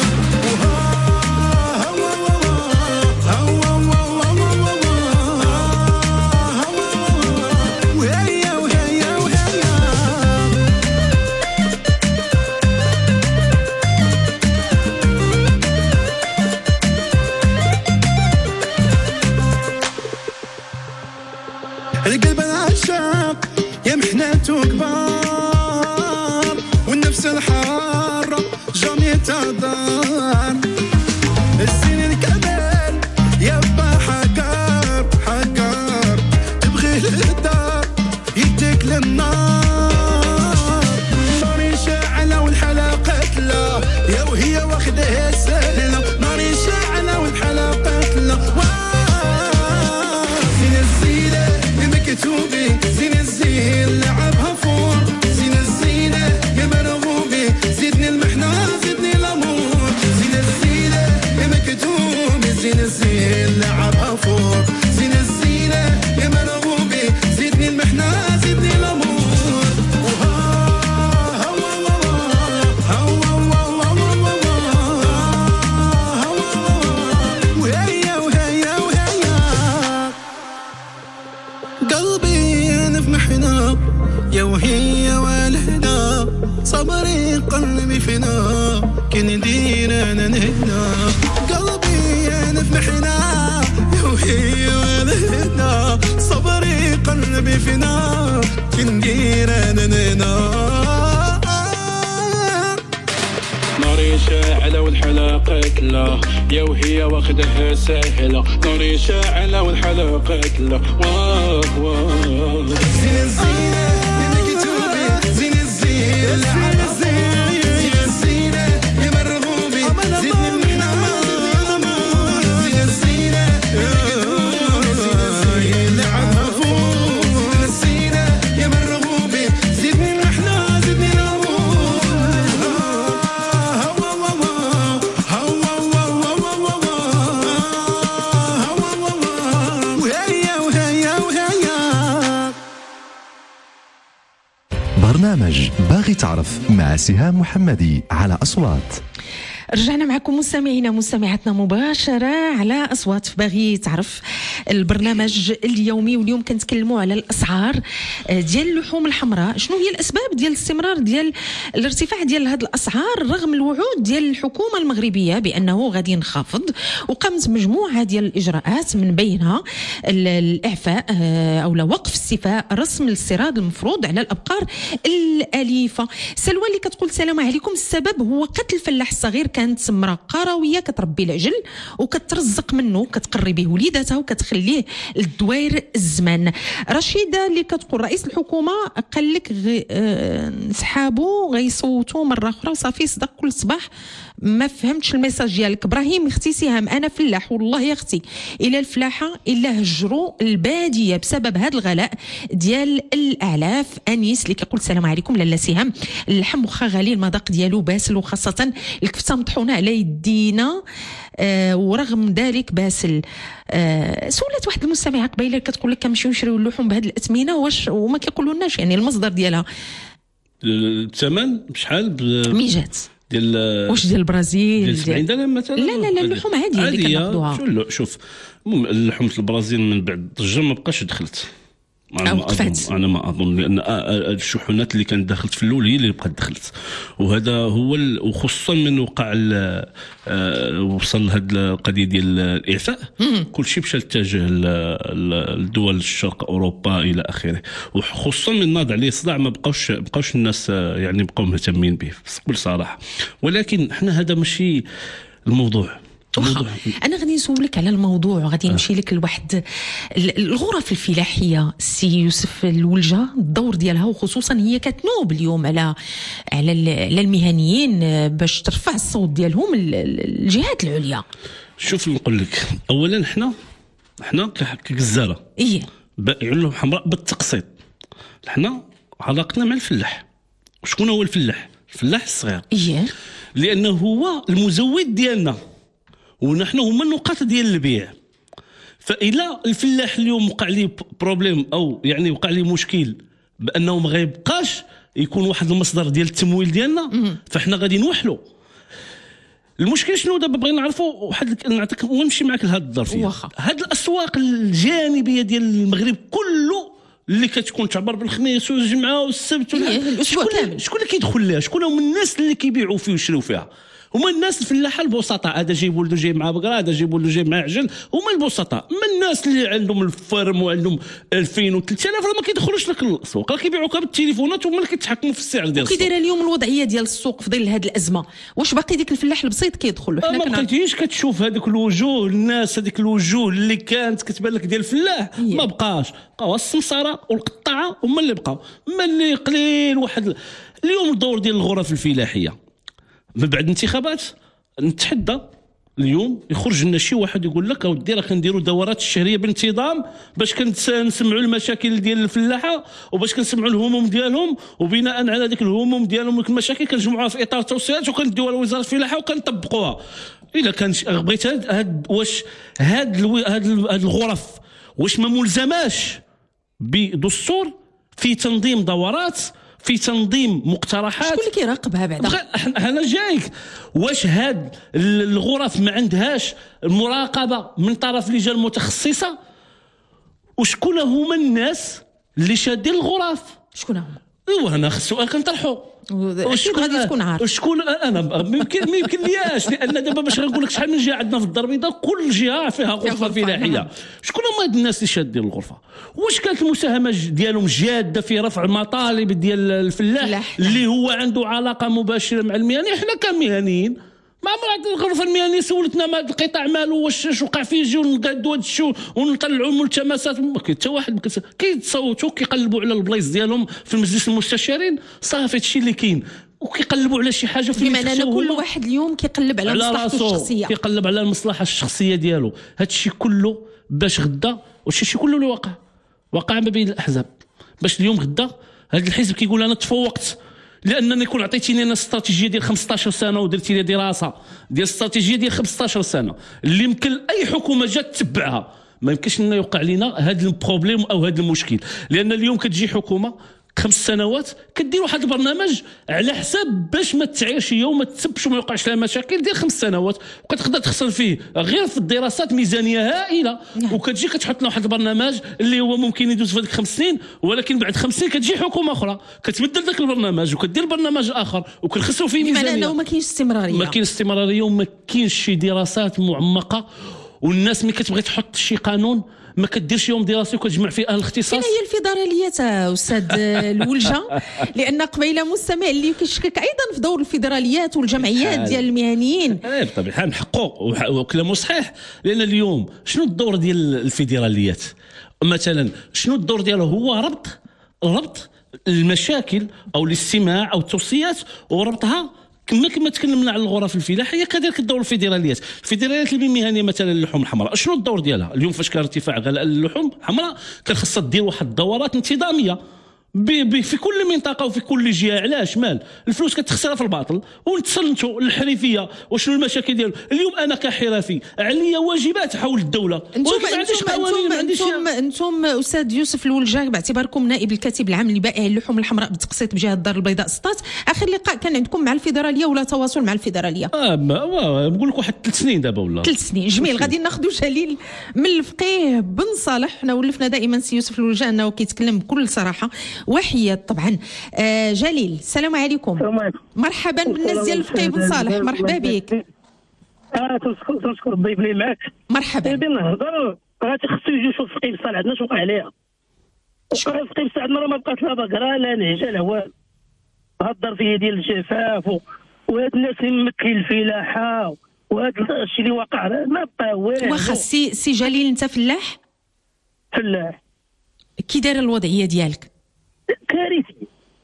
القلب العشاق يا محنته كبار، والنفس الحارة جامية تدار، الزين الكمال يبا حقار حقار، تبغي للدار يديك للنار، ناري شاعلة والحلقات لا يا وهي واخدها سهلة، ناري شاعلة والحلقات لا. زين الزينة يا مكتوبي، زين الزين لعبها فور، زين الزينة يا مرغوبي، زيدني المحنة زيدني الأمور، زين الزينة يا مكتوبي، زين الزين لعبها فور، زين الزينة يا مرغوبي، زيدني المحنة زيدني الأمور. يا وهي والهنا صبري قلبي فينا كن ندير انا نهنا، قلبي انا في محنا يا وهي والهنا صبري قلبي فينا كن ندير انا نهنا، ناري شاعلة والحلقات لا يا وهي واخدها سهلة، ناري شاعلة والحلقات لا. واه واه زين الزينة يا مكتوبي، زين الزين لعبها فور، زين الزينة يا مرغوبي، زيدني المحنة زين الزينة يا مكتوبي، زين الزين لعبها فور، زين الزينة يا مرغوبي، زيدني المحنة زيدني الأمور.
برنامج باغي تعرف مع سهام محمدي على أصوات.
رجعنا معكم مستمعينا مستمعاتنا مباشرة على أصوات باغي تعرف، البرنامج اليومي، واليوم كنتكلموا على الأسعار ديال اللحوم الحمراء. شنو هي الأسباب ديال الاستمرار ديال الارتفاع ديال هذه الأسعار رغم الوعود ديال الحكومة المغربية بأنه غادي ينخفض، وقامت مجموعة ديال الإجراءات من بينها الإعفاء أو وقف استيفاء رسم الاستيراد المفروض على الأبقار الأليفة. سلوى اللي كتقول السلام عليكم، السبب هو قتل الفلاح الصغير، كانت امرأة قروية كتربي العجل وكترزق منه، كتقري به وليداتها وكتخليه للدوير الزمان. رشيدة اللي كتقول رئيس الحكومة قال لك غي... أه... سحابو غيصوتوا مرة أخرى وصافي صدق كل صباح ما فهمتش الميساج ديالك. ابراهيم اختي سهام، انا فلاح والله يا اختي الى الفلاحه الا هجروا الباديه بسبب هذا الغلاء ديال الاعلاف. انيس اللي كيقول السلام عليكم لاله سهام، اللحم واخا غالي المذاق ديالو باسل، وخاصه الكفته مطحونه على يدينا آه ورغم ذلك باسل. آه سولت واحد المستمعه قبيله كتقول لك كنمشيو نشريو اللحوم بهذه الاثمنه واش وما كيقولوا لناش يعني المصدر ديالها
الثمن بشحال
ميجات
ديال
واش ديال البرازيل
ديال سبعين درهم مثلا؟
لا لا لا اللحوم عاديه اللي كناخذوها.
شو شوف اللحوم البرازيل من بعد الضجه ما بقاش دخلت. أنا ما أظن أنا ما أظن لأن الشحنات اللي كانت دخلت في الأول هي اللي بقت دخلت، وهذا هو وخصوصا من وقع وصل هذه القضية ديال الإعفاء كل شيء مشى اتجه لدول الشرق أوروبا إلى آخره، وخصوصا من ناض عليه صداع ما بقاوش بقاوش الناس يعني بقاو مهتمين به بكل صراحة. ولكن احنا هذا ماشي الموضوع.
الموضوع. انا غادي نسولك على الموضوع وغادي نمشي لك لواحد الغرف الفلاحيه سي يوسف الولجه، الدور ديالها وخصوصا هي كتنوب اليوم على على على المهنيين باش ترفع الصوت ديالهم الجهات العليا.
شوف نقول لك اولا احنا احنا كجزاره
ايه
بائعين لهم حمراء بالتقسيط. احنا علاقتنا مع الفلاح. شكون هو الفلاح؟ الفلاح الصغير
ايه
لانه هو المزود ديالنا ونحن هما النقاط ديال البيع. فإلا الفلاح اليوم وقع لي بروبليم او يعني وقع لي مشكل بانه ما غيبقاش يكون واحد المصدر ديال التمويل ديالنا فاحنا غادي نوحلو. المشكل شنو دابا بغينا نعرفوا واحد نعطيك ونمشي معك لهاد الظرفيه. هاد الاسواق الجانبيه ديال المغرب كله اللي كتكون تعبر بالخميس والجمعه والسبت
الاسبوع كامل،
شكون اللي كيدخل لها؟ شكون هما الناس اللي كيبيعوا فيه ويشريو فيها؟ هما الناس الفلاحه البسطاء. هذا جايب ولده جاي مع بقره، هذا جايب ولده جاي مع عجل، هما البسطاء. اما الناس اللي عندهم الفرم وعندهم ألفين وثلاثة آلاف راه ما كيدخلوش لك السوق، راه كيبيعوك بالتليفونات هما اللي كيتحكموا في السعر ديال السوق.
كي دايره اليوم الوضعيه ديال السوق في ظل هذه الازمه؟ واش باقي ديك الفلاح البسيط كيدخل له؟
حنا ما بقيتيش كتشوف هذوك الوجوه الناس، هذيك الوجوه اللي كانت كتبان لك ديال الفلاح ما بقاش، بقاو السمساره والقطاعه هما اللي بقاو. اما اللي قليل واحد اليوم الدور ديال الغرف الفلاحيه من بعد الانتخابات نتحدى اليوم يخرج لنا شي واحد يقول لك اودي راه كنديروا دورات الشهريه بانتظام باش كنسمعوا المشاكل ديال الفلاحه وباش كنسمعوا الهموم ديالهم، وبناء على ديك الهموم ديالهم المشاكل كنجمعوها في اطار توصيات وكنديوها لوزاره الفلاحه وكنطبقوها. الا كان بغيت هاد واش هاد هاد الغرف واش ما ملزماش بدستور في تنظيم دورات، في تنظيم مقترحات؟
شكون اللي كيراقبها بعدا؟
انا جايك. واش هاد الغرف ما عندهاش المراقبه من طرف لجان متخصصه؟ وشكون هما الناس اللي شادين الغرف؟
شكون هما؟
ايوا انا السؤال كنطرحو.
وشكون غادي تكون عارف؟
شكون انا ما يمكن ما يمكن لياش، لان دابا باش غنقول لك شحال من جهه عندنا في الدار البيضاء كل جهه فيها غرفه فلاحيه. شكون هما هاد الناس اللي شادين الغرفه؟ واش كانت المساهمه ديالهم جاده في رفع المطالب ديال الفلاح اللي هو عنده علاقه مباشره مع المهني؟ احنا كمهنيين ما عمرنا الغرفه المهنيه سولتنا ما القطاع مالو واش وقع فيه، يجيو نقادوا هاد الشو ونطلعوا ملتمسات. ما كاين حتى واحد كيتصوتوا كيقلبوا على البلايص ديالهم في مجلس المستشارين، صافي هادشي اللي كاين، وكيقلبوا على شي حاجه في
بمعنى ان كل واحد اليوم كيقلب على, على مصلحته الشخصيه،
كيقلب على المصلحه الشخصيه ديالو. هادشي كله باش غدا وشي كله اللي وقع وقع ما بين الاحزاب باش اليوم غدا هذا الحزب كيقول انا تفوقت لانني كون عطيتيني انا استراتيجيه ديال خمسطاش سنه ودرتي لي دراسه ديال استراتيجيه ديال خمسطاش سنه اللي يمكن اي حكومه جات تتبعها. ما يمكنش لنا يوقع لنا هذا البروبليم او هذا المشكل، لان اليوم كتجي حكومه خمس سنوات كدير واحد البرنامج على حساب باش ما تعيش هي وما تسبش وما يوقعش لها مشاكل ديال خمس سنوات، وكتقدر تخسر فيه غير في الدراسات ميزانيه هائله. نعم. وكتجي كتحط له واحد البرنامج اللي هو ممكن يدوز في هذيك خمس سنين، ولكن بعد خمس سنين كتجي حكومه اخرى كتبدل ذاك البرنامج وكدير برنامج اخر وكنخسروا فيه ميزانيه.
بمعنى انه ما كاينش استمراريه،
ما كاينش استمراريه وما كاينش شي دراسات معمقه، والناس ملي كتبغي تحط شي قانون ما كديرش يوم دراسي وكتجمع فيه اهل الاختصاص.
فين هي الفيدراليات استاذ الولجه؟ لان قبيله مستمع اللي كيشكك ايضا في دور الفيدراليات والجمعيات ديال المهنيين.
ايه بطبيعه الحال نحقوا وكلامه صحيح، لان اليوم شنو الدور ديال الفيدراليات مثلا؟ شنو الدور ديالو؟ هو ربط ربط المشاكل او الاستماع او التوصيات وربطها كما كما تكلمنا على الغرف الفلاحيه كذلك الدور الفيدراليات الفيدراليات المهنيه مثلا اللحوم الحمراء شنو الدور ديالها اليوم فاش كان ارتفاع غلاء اللحوم الحمراء كان خاصها دير واحد الدورات انتظاميه بي بي في كل منطقه وفي كل جهه. علاش مال الفلوس كتخسرها في الباطل ونتسلطوا الحرفيه وشنو المشاكل ديالو. اليوم انا كحرفي عليا واجبات حول الدوله
انتم انتم انتم استاذ يوسف الولجا باعتباركم نائب الكاتب العام لبائع اللحوم الحمراء بالتقسيط بجهه الدار البيضاء سطات اخر لقاء كان عندكم مع الفيدراليه ولا تواصل مع الفيدراليه؟
اه نقول لك واحد ثلاث سنين دابا ولا
ثلاث سنين. جميل. غادي ناخذوا جليل من الفقيه بن صالح. حنا ولفنا دائما سي يوسف الولجا انه كيتكلم بكل صراحه وحياد طبعا. آه جليل السلام عليكم.
السلام عليكم.
مرحبا بالناس ديال الفقيه بن صالح. مرحبا بك.
اه تنشكر الضيف اللي معك.
مرحبا.
بنهضر غادي خصو يجي يشوف الفقيه بن صالح عندنا شنو وقع عليها. الفقيه بن صالح عندنا راه ما بقات لا بقره لا نهجه لا والو. هضر فيه ديال الجفاف وهاد الناس اللي ممكن الفلاحه وهاد الشيء اللي واقع ما بقى والو.
واخا سي سي جليل انت فلاح؟
فلاح.
كي دايره الوضعيه ديالك؟
كارثي.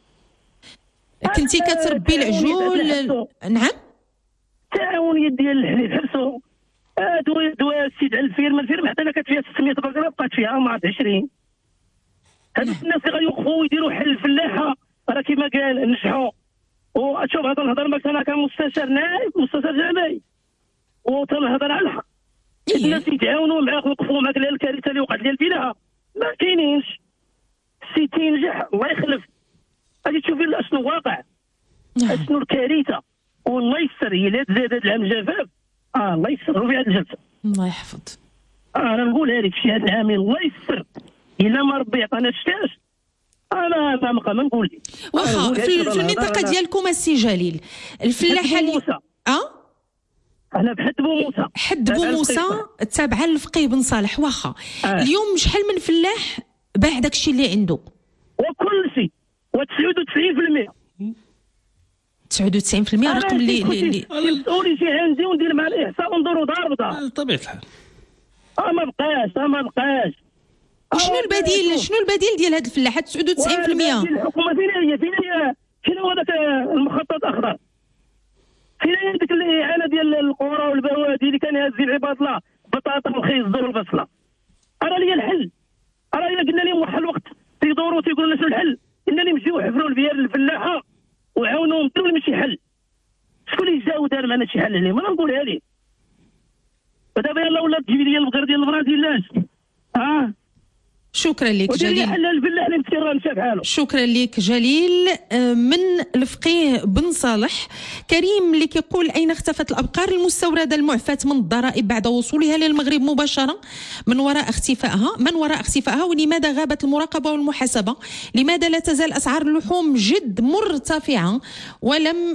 كنتي كتربي العجول؟ نعم.
التعاونيات ديال الحليب حبسوا هادو دوا السيد على الفيرما الفيرما حتى كانت فيها ستمية بقره بقات فيها ما عاد عشرين. هادو الناس اللي غيوقفوا ويديروا حل الفلاحه راه كيما قال نجحوا. وشوف هذا نهضر معك انا كمستشار نائب مستشار جامعي وتنهضر على الحق. الناس يتعاونوا معاك ويوقفوا معاك على الكارثه اللي وقعت ديال الفلاحه ما كاينينش. سي تينجح الله يخلف. غادي تشوفي شنو واقع شنو الكارثه والله يسر. هي لا تزاد هذا العام جفاف اه الله يسر في هذه الجلسه.
الله يحفظ.
اه انا نقولها لك شي هذا العام الله يسر الا ما ربي عطانا الشتاش انا ما بقى ما نقول لك.
واخا في, في المنطقه ديالكم السي جليل الفلاحه اللي اه
انا بحد بوموسى.
حد بوموسى تابعه للفقيه بن صالح. واخا آه. اليوم شحال من فلاح باع داك الشيء اللي عنده؟
وكل شيء وتسعود وتسعين بالمئة.
تسعود وتسعين بالمئة رقم اللي اللي
مسؤولي شي عندي وندير مع الاحصاء وندوروا دار بدار.
بطبيعه الحال.
اه ما بقاش اه ما بقاش.
وشنو البديل شنو البديل ديال هاد الفلاحات تسعود وتسعين بالمئة؟
الحكومه فين هي فين هي فين هو هذاك المخطط الاخضر؟ فين هي ديك الاعانه ديال القرى والبوادي اللي كان يهز عباد الله بطاطا والخيز والبصله؟ راه لي الحل. راه قلنا لهم واحد الوقت تيدوروا تيقولوا لنا شنو الحل؟ قلنا لهم جيو حفروا البيار للفلاحه وعاونوهم ديروا لهم شي حل. شكون اللي جا ودار معنا شي حل عليهم؟ انا نقولها لك. ودابا يلاه ولات تجيب ديال البقر ديال البرازيل لاش؟ اه
شكرا لك جليل. شكرا لك جليل من الفقيه بن صالح. كريم اللي كيقول اين اختفت الابقار المستورده المعفاه من الضرائب بعد وصولها للمغرب مباشره من وراء اختفائها من وراء اختفائها ولماذا غابت المراقبه والمحاسبه؟ لماذا لا تزال اسعار اللحوم جد مرتفعه ولم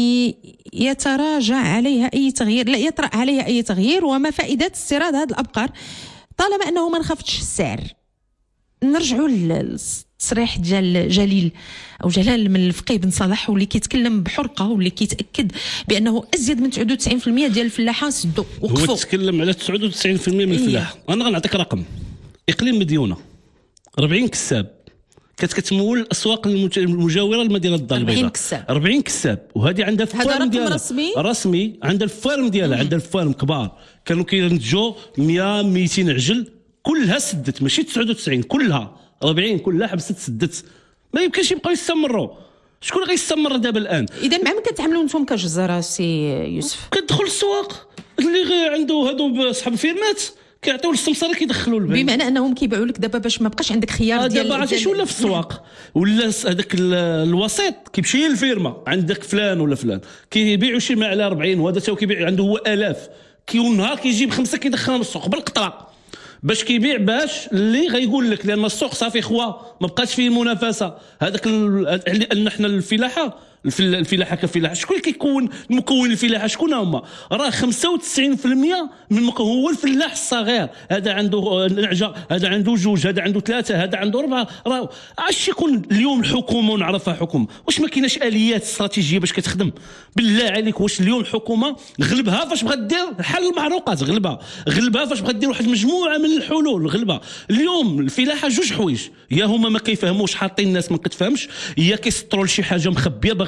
يتراجع عليها اي تغيير لا يطرأ عليها اي تغيير؟ وما فائده استيراد هذه الابقار طالما انه ما انخفضش السعر؟ نرجعوا للتصريح ديال جليل او جلال من الفقيه بن صالح واللي كيتكلم بحرقه واللي كيتاكد بانه ازيد من تسعود وتسعين بالمئة ديال الفلاحه سدوا وقفوا.
هو تكلم على تسعود وتسعين بالمئة من الفلاحه. إيه؟ انا غنعطيك رقم. اقليم مديونه أربعين كساب كانت كتمول الاسواق المجاوره لمدينه الدار البيضاء. أربعين كساب وهذه عندها الفارم ديالها
رسمي
رسمي عندها الفارم ديالها عندها الفارم كبار كانوا كينتجوا مئة مئتين عجل كلها سدت ماشي تسعود وتسعين كلها أربعين كلها حبست سدت. ما يمكنش يبقاو يستمروا. شكون غيستمر دابا الان؟
اذا مع من كتعاملوا نتوما كجزاره سي يوسف؟
كتدخل السواق اللي عنده هادو اصحاب الفيرمات كيعطيو السمسره كيدخلوا البيع
بمعنى انهم كيبيعوا لك دابا باش ما بقاش عندك خيار ديال
دابا عرفتي ولا في السواق ولا هذاك الوسيط كيمشي للفيرما عندك فلان ولا فلان كيبيعوا شي ما على أربعين وهذا تا كيبيع عنده هو آلاف كيون نهار كيجيب خمسه كيدخلها للسوق بالقطره باش كيبيع باش اللي غيقول لك لان السوق صافي خوا ما بقاش فيه منافسه. هذاك اللي حنا الفلاحه الفلاحه كفلاحه شكون اللي كيكون المكون الفلاحه شكون هما؟ راه خمسة وتسعين بالمئة من هو الفلاح الصغير. هذا عنده نعجه هذا عنده جوج هذا عنده ثلاثه هذا عنده اربعه. راه اش يكون اليوم الحكومه ونعرفها حكومه واش ما كايناش اليات استراتيجيه باش كتخدم؟ بالله عليك واش اليوم الحكومه غلبها فاش بغات دير حل المعروقات غلبها غلبها فاش بغات دير واحد المجموعه من الحلول غلبها. اليوم الفلاحه جوج حوايج يا هما ما كيفهموش حاطين الناس ما كتفهمش يا كيسطروا لشي حاجه مخبيه باغي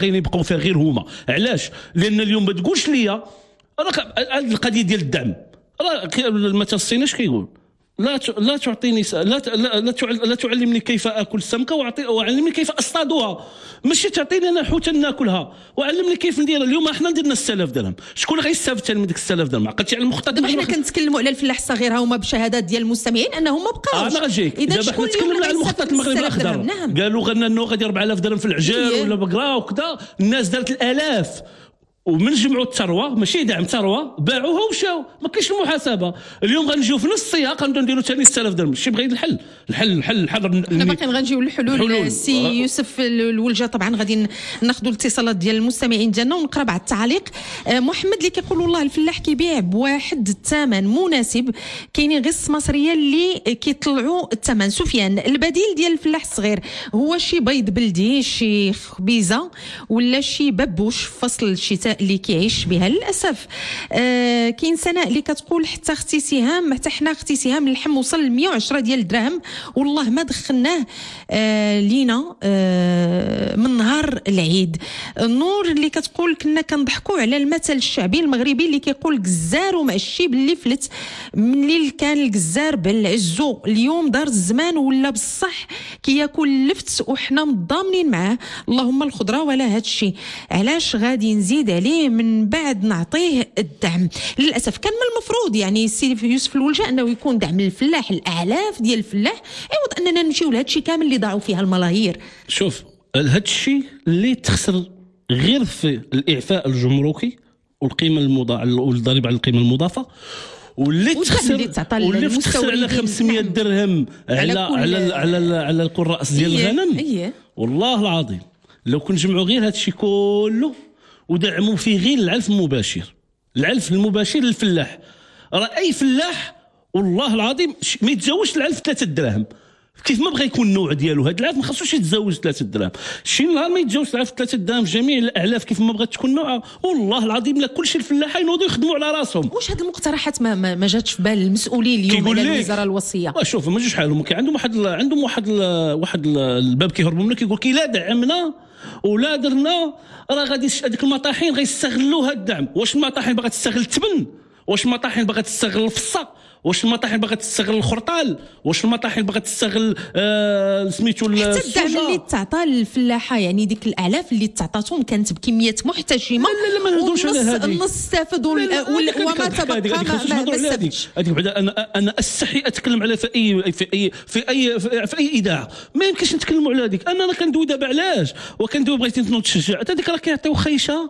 باغيين يبقوا فيها غير هما. علاش؟ لان اليوم ما تقولش ليا راه هذه القضيه ديال الدعم، راه المثل الصيني اش كيقول؟ لا لا تعطيني س... لا لا لا, لا تعلمني كيف اكل السمكه واعطي وعلمني كيف اصطادها، ماشي تعطيني انا حوته ناكلها وعلمني كيف نديرها. اليوم احنا ندير ستة آلاف درهم، شكون غيستافد من ديك ستة آلاف درهم؟ عقلتي على المخطط.
دابا حنا كنتكلموا على الفلاح الصغير، ها هما بشهادات ديال المستمعين انهم ما بقاوش.
انا غنجيك دابا حنا تكلمنا على المخطط المغرب الاخضر. نعم. قالوا غنى انه غادي أربعة آلاف درهم في العجال ولا بقره وكذا، الناس دارت الالاف ومن جمعوا الثروه ماشي دعم ثروه باعوها ومشاو، ما كاينش المحاسبه. اليوم غنجيو في نفس السياق غنبداو نديروا ثاني ستة آلاف درهم. شي بغيت الحل الحل الحل الحل
حنا باقيين غنجيو للحلول. السي يوسف الولجه طبعا غادي ناخذوا الاتصالات ديال المستمعين ديالنا ونقرا بعض التعاليق. محمد اللي كيقول والله الفلاح كيبيع بواحد الثمن مناسب، كاينين غير السماسريه اللي كيطلعوا الثمن. سفيان البديل ديال الفلاح الصغير هو شي بيض بلدي، شي خبيزه ولا شي ببوش في فصل الشتاء اللي كيعيش بها للاسف. آه كاين سناء اللي كتقول حتى اختي سهام حتى حنا اختي سهام اللحم وصل ل مية وعشرة ديال الدراهم والله ما دخلناه آه لينا آه من نهار العيد. النور اللي كتقول كنا كنضحكوا على المثل الشعبي المغربي اللي كيقول جزار ومع الشيب اللي فلت ملي كان الجزار بالعزو، اليوم دار الزمان ولا بصح كياكل اللفت وحنا مضامنين معاه. اللهم الخضره ولا هذا الشيء، علاش غادي نزيد عليه من بعد نعطيه الدعم؟ للاسف كان من المفروض يعني السي يوسف الولجه انه يكون دعم للفلاح، الالاف ديال الفلاح، عوض اننا نمشيو لهذا الشيء كامل اللي ضاعوا فيها الملايير.
شوف هذا الشيء اللي تخسر غير في الاعفاء الجمركي والقيمه المضاعفه والضريبه على القيمه المضافه، واللي تخسر واللي تخسر على خمسمية درهم على على على على كل راس ديال الغنم. والله العظيم لو كنجمعوا غير هذا الشيء كله ودعموا فيه غير العلف المباشر، العلف المباشر للفلاح. راه اي فلاح والله العظيم ما يتزوجش العلف ثلاثة دراهم، كيف ما بغى يكون النوع ديالو. هذا العلف ما خصوش يتزوج ثلاثة دراهم، شي نهار ما يتزوج العلف ثلاثة دراهم جميع الاعلاف كيف ما بغات تكون نوعها. والله العظيم لا كلشي الفلاحه ينوضوا يخدموا على راسهم.
واش هذه المقترحات ما ما, ما جاتش في بال المسؤولين اليوم على الوزاره الوصيه؟
شوف ما جوش حالهم، كاين عندهم واحد عندهم واحد واحد الباب كيهربوا منه كيقول كي لا دعمنا ولا درنا راه غادي هذيك المطاحين غيستغلوا هذا الدعم. واش المطاحين باغا تستغل التبن؟ واش المطاحين باغا تستغل الفصه؟ واش المطاحن باغا تستغل الخرطال؟ واش المطاحن باغا تستغل آه سميتو
السوجه؟ حتى الدعم اللي تعطى للفلاحه يعني ديك الالاف اللي تعطاتهم كانت بكميات محتشمه.
لا لا ما نهضروش على هذه،
النص استفاد وما تبقى ما استفادش.
هذيك انا انا استحي اتكلم على في اي في اي في اي في اي اذاعه، ما يمكنش نتكلموا على هذيك. انا انا كندوي دابا علاش وكندوي بغيتي تنوض تشجع. هذيك راه كيعطيو خيشه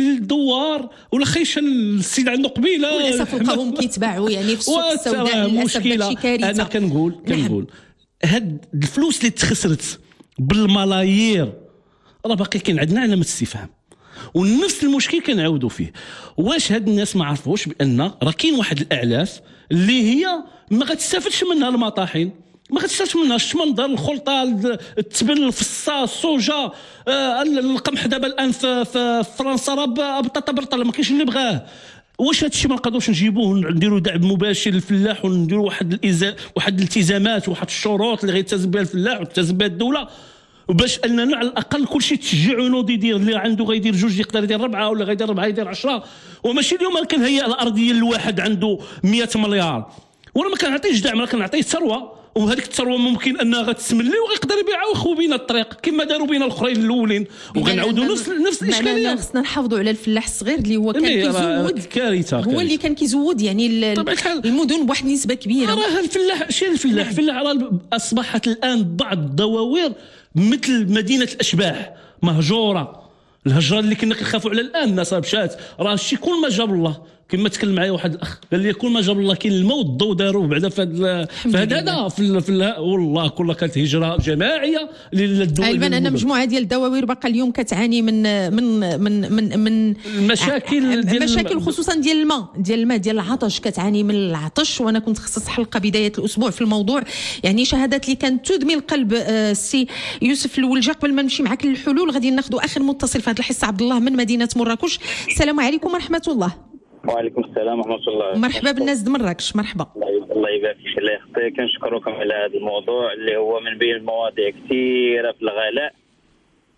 للدوار ولا خيشه السيد عنده قبيله
وللاسف لقاهم كيتباعوا يعني في السوق السوداء.
مشكلة انا كنقول كنقول هاد الفلوس اللي تخسرت بالملايير راه باقي كاين عندنا علامه استفهام، ونفس المشكل كنعاودوا فيه. واش هاد الناس ما عرفوش بان راه كاين واحد الاعلاف اللي هي ما غتستافدش منها المطاحين، ما غتستافدش منها الشمندر، الخلطه، التبن، الفصه، الصوجه، آه القمح. دابا الان في, في فرنسا راه بطاطا برطله ما كاينش اللي بغاه. واش هذا الشيء ما نقدروش نجيبوه نديروا دعم مباشر للفلاح ونديروا واحد الإزا... واحد الالتزامات وواحد الشروط اللي غيلتزم بها الفلاح وتلتزم بها الدوله، باش اننا على الاقل كل شيء تشجعوا ينوض يدير. اللي عنده غيدير جوج يقدر يدير ربعه، ولا غيدير ربعه يدير عشرة. وماشي اليوم كنهيئ الارضيه لواحد عنده مية مليار وانا ما كنعطيش دعم، راه كنعطيه ثروه، وهذيك الثروه ممكن انها غتسملي وغيقدر يبيعها ويخو بينا الطريق كما داروا بينا الاخرين الاولين، وغنعاودوا نفس نفس الاشكاليه.
خصنا نحافظوا على الفلاح الصغير اللي هو كان كيزود
كارثه،
هو اللي كان كيزود يعني المدن بواحد النسبه كبيره.
راه الفلاح شي الفلاح الفلاح راه اصبحت الان بعض الدواوير مثل مدينه الاشباح مهجوره. الهجره اللي كنا كنخافوا على الان الناس مشات. راه الشيء كل ما جاب الله، كما تكلم معايا واحد الاخ قال لي كل ما جاب الله كاين الموت الضو داروه بعدا في هذا هذا في, في والله كلها كانت هجره جماعيه للدول.
غالبا ان مجموعه ديال الدواوير باقا اليوم كتعاني من من من من, من
المشاكل ديال
مشاكل خصوصا ديال الماء ديال الماء ديال العطش، كتعاني من العطش. وانا كنت خصصت حلقه بدايه الاسبوع في الموضوع، يعني شهادات اللي كانت تدمي القلب. السي يوسف الولجه قبل ما نمشي معك للحلول غادي ناخذوا اخر متصل في هذه الحصه، عبد الله من مدينه مراكش. السلام عليكم ورحمه الله.
وعليكم السلام ورحمه الله.
مرحبا بالناس د مراكش. مرحبا.
الله يبارك فيك. الله يخطيك. كنشكركم على هذا الموضوع اللي هو من بين المواضيع كثيره في الغلاء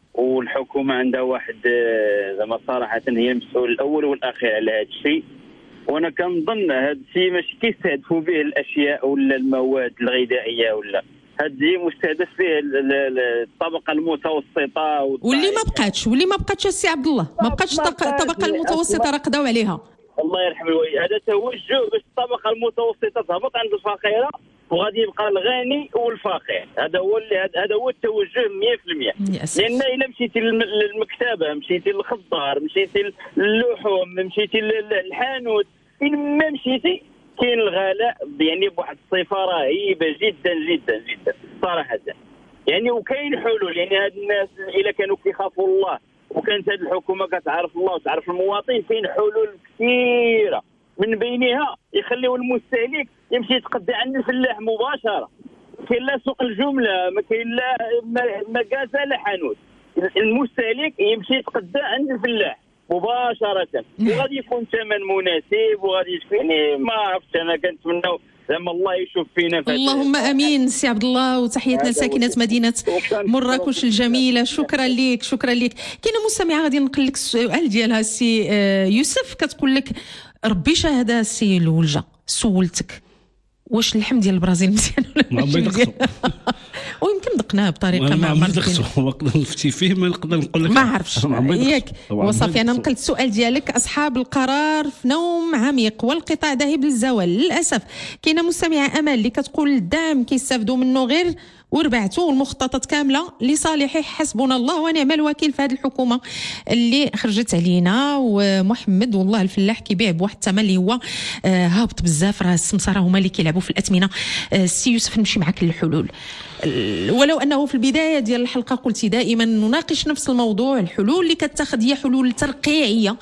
والحكومه عندها واحد زعما صراحه هي المسؤول الاول والاخير على هذا الشيء. وانا كنظن هذا الشيء ماشي كيستهدفوا به الاشياء ولا المواد الغذائيه ولا هذا الشيء مستهدف به الطبقه المتوسطه
واللي ما بقاتش واللي ما بقاتش السي عبد الله ما بقاتش الطبقه المتوسطه راه قضاو عليها.
الله يرحم الوالد. هذا توجه باش الطبقه المتوسطه تهبط عند الفقيره وغادي يبقى الغني والفقير. هذا هو اللي هذا هو التوجه مية بالمية. لان الا مشيتي للمكتبه مشيتي للخضار مشيتي للحوم مشيتي للحانوت فين ما مشيتي كاين الغلاء يعني بواحد الصفه رهيبه جدا جدا جدا صراحه. يعني وكاين حلول. يعني هاد الناس الا كانوا كيخافوا الله وكانت هذه الحكومه كتعرف الله وتعرف المواطن كاين حلول كثيره من بينها يخليو المستهلك يمشي يتقدى عند الفلاح مباشره. كاين لا سوق الجمله ما كاين لا مكازه لا حانوت. المستهلك يمشي يتقدى عند الفلاح مباشره وغادي يكون ثمن مناسب وغادي يعني ما عرفتش. انا كنتمنى زعما الله يشوف فينا.
اللهم امين سي عبد الله. وتحياتنا لساكنه مدينه مراكش الجميله. شكرا لك شكرا لك. كاينه مستمعه غادي نقل لك السؤال ديالها سي يوسف كتقول لك ربي شاهدها سي الولجه سولتك واش اللحم ديال البرازيل مزيان ولا ماشي مزيان؟ ويمكن دقناه بطريقه ما
عرفتش نقدر نفتي فيه ما نقدر نقول لك
ما عرفتش ياك. وصافي انا نقلت السؤال ديالك. اصحاب القرار في نوم عميق والقطاع ذاهب للزوال للاسف. كاينه مستمعه امل اللي كتقول الدعم كيستافدوا منه غير وربعته والمخططات كامله لصالحه. حسبنا الله ونعم الوكيل في هذه الحكومه اللي خرجت علينا. ومحمد والله الفلاح كيبيع بواحد الثمن اللي هو آه هابط بزاف. راه السمساره هما اللي كيلعبوا في الاثمنه. آه سي يوسف نمشي معك للحلول. ولو انه في البدايه ديال الحلقه قلت دائما نناقش نفس الموضوع. الحلول اللي كتاخذ هي حلول ترقيعيه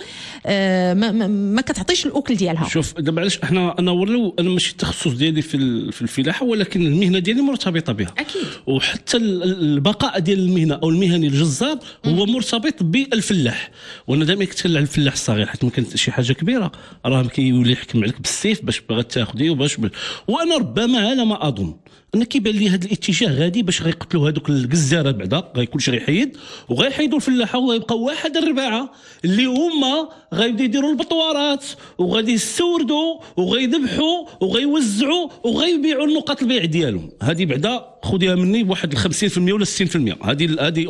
آه ما, ما, ما كتعطيش الاكل ديالها.
شوف دابا علاش احنا انا ولو انا ماشي التخصص ديالي في في الفلاحه ولكن المهنه ديالي مرتبطه بها أكيد. وحتى البقاء ديال المهنه او المهني الجزار هو مرتبط بالفلاح. وانا دائما كنتكلم على الفلاح الصغير حيت ممكن شي حاجه كبيره راه كيولي يحكم عليك بالسيف باش باغا تاخذيه وباش ب... وانا ربما على ما اظن انا كيبان لي هذا الاتجاه غادي باش غيقتلوا هذوك الجزاره بعدا غيكون شي غيحيد وغيحيدوا الفلاحه وغيبقى واحد الرباعه اللي هما غيبداو يديروا البطوارات وغادي يستوردوا وغيذبحوا وغيوزعوا وغيبيعوا النقاط البيع ديالهم. هذه بعدا خذيها مني بواحد خمسين بالمية ولا ستين بالمية. هذه هذه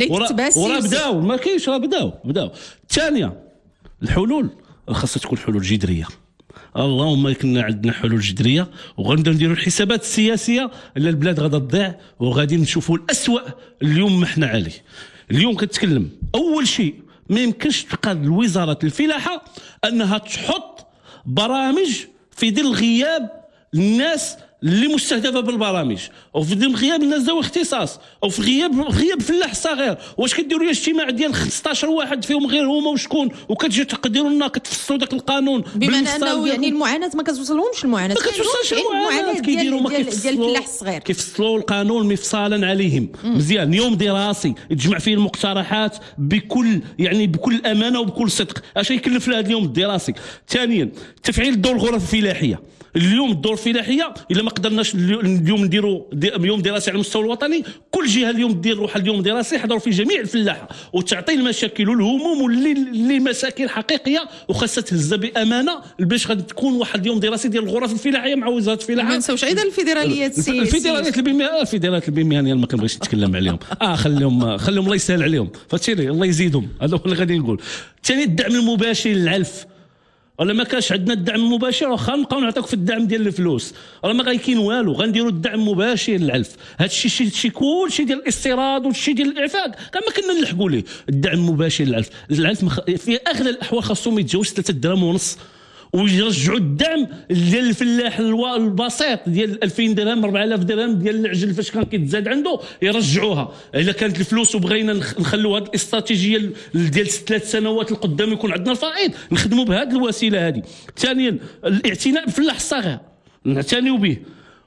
ورا بداو ما كاينش راه بداو بداو. الثانيه الحلول خاصها تكون حلول جذريه. اللهم كنا عندنا حلول جذريه وغنبداو نديروا الحسابات السياسيه الا البلاد غادا تضيع وغادي نشوفوا الأسوأ اليوم ما احنا عليه. اليوم كنتكلم اول شيء ما يمكنش تبقى الوزاره الفلاحه انها تحط برامج في ظل غياب الناس اللي مستهدفه بالبرامج او في ظل غياب الناس ذوي اختصاص او في غياب غياب فلاح صغير. واش كديروا اجتماع ديال خمسطاش واحد فيهم غير هما وشكون وكتجي تقدروا لنا كتفصلوا داك القانون
بما انه يعني المعاناه ما كتوصلهمش. المعاناه
ما كتوصلش المعاناه
كيديروا ما ديال الفلاح الصغير
كيفصلوا القانون مفصالا عليهم م. مزيان. يوم دراسي يتجمع فيه المقترحات بكل يعني بكل امانه وبكل صدق. اش يكلف له هذا اليوم الدراسي؟ ثانيا تفعيل دور الغرف الفلاحيه. اليوم الدور الفلاحيه الا ما قدرناش اليوم نديروا يوم دراسي على المستوى الوطني كل جهه اليوم دير روحها اليوم دراسي يحضروا فيه جميع الفلاحه وتعطي المشاكل والهموم واللي اللي مشاكل حقيقيه وخاصها تهز بامانه باش غادي تكون واحد اليوم دراسي ديال الغرف الفلاحيه مع وزاره الفلاحه.
ما نساوش ايضا الفيدراليات السي
الفيدراليات البيميه الفيدراليات البيميه انا ما كنبغيش نتكلم عليهم اه خليهم خليهم الله يسهل عليهم فهمتيني الله يزيدهم. هذا هو اللي غادي نقول. ثاني الدعم المباشر للعلف. ولا ما كاش عندنا الدعم المباشر واخا نبقاو نعطيوك في الدعم ديال الفلوس راه ما غيكين والو. غنديروا الدعم المباشر للعلف. هذا الشيء شي شي كلشي ديال الاستيراد والشي ديال الاعفاق كما كنا نلحقوا ليه. الدعم المباشر للعلف. العلف مخ... في اغلب الاحوال خاصهم يتجاوز ثلاثة دراهم ونص ويرجعوا الدعم ديال الفلاح البسيط ديال ألفين درهم أربعة آلاف درهم ديال العجل فاش كان كيتزاد عنده يرجعوها. الا كانت الفلوس وبغينا نخلوا هذه الاستراتيجيه ديال ثلاث سنوات القدام يكون عندنا الفائض نخدموا بهذه الوسيله هذه. ثانيا الاعتناء بالفلاح الصغير نعتنيوا به.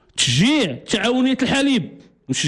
تشجيع تعاونيه الحليب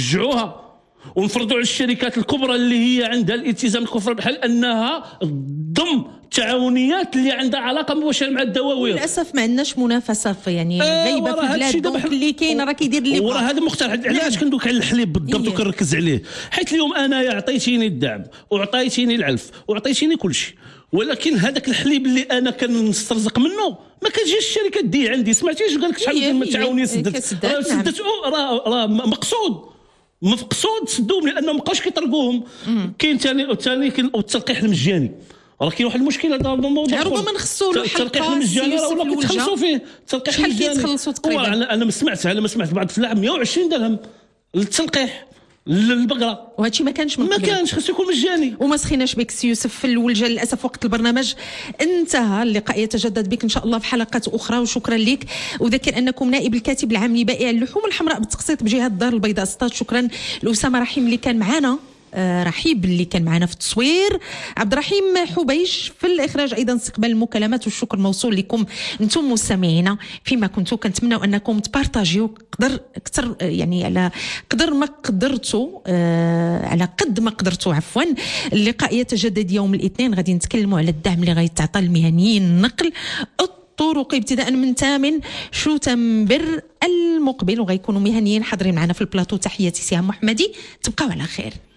نشجعوها ونفرضوا على الشركات الكبرى اللي هي عندها الالتزام الكفر بحال انها تضم التعاونيات اللي عندها علاقه مباشره مع الدواوير.
للاسف ما عندناش منافسه في يعني
آه
غايبه في البلاد، دونك اللي كاين راه كيدير اللي
وراه هذا مقترح. علاش كندوك على الحليب بالضبط
إيه.
وكنركز عليه؟ حيت اليوم انايا عطيتيني الدعم وعطيتيني العلف وعطيتيني كل شيء، ولكن هذاك الحليب اللي انا كنسترزق منه ما كتجيش الشركه دي عندي. سمعتيش قال لك شحال من التعاونيه سدت؟ راه سدت راه راه مقصود مقصود سدوهم لانه ما بقاوش كيطرقوهم. كاين ثاني ثاني التلقيح المجاني، راه كاين واحد المشكله هذا الموضوع.
ربما نخصوا له حلقه
التلقيح المجاني راه ولا كيتخلصوا فيه. التلقيح
شحال كيتخلصوا تقريبا؟
انا انا ما سمعت انا ما سمعت بعض الفلاحه مئة وعشرين درهم للتلقيح للبقره،
وهادشي ما كانش من
ما كانش، خصو يكون مجاني.
وما سخيناش بك سي يوسف في الولجه. للاسف وقت البرنامج انتهى، اللقاء يتجدد بك ان شاء الله في حلقات اخرى، وشكرا لك. اذكر انكم نائب الكاتب العام لبائع اللحوم الحمراء بالتقسيط بجهه الدار البيضاء سطات. شكرا لأسامة رحيم اللي كان معنا، آه رحيب اللي كان معنا في التصوير، عبد الرحيم حبيش في الاخراج، ايضا استقبال المكالمات، والشكر موصول لكم انتم مستمعينا فيما كنتوا. كنتمنوا انكم تبارطاجيو قدر اكثر، يعني على قدر ما قدرتوا، آه على قد ما قدرتوا عفوا. اللقاء يتجدد يوم الاثنين، غادي نتكلموا على الدعم اللي غيتعطى للمهنيين النقل الطرقي ابتداء من ثامن شتنبر المقبل، وغيكونوا مهنيين حاضرين معنا في البلاطو. تحياتي سهام محمدي، تبقاو على خير.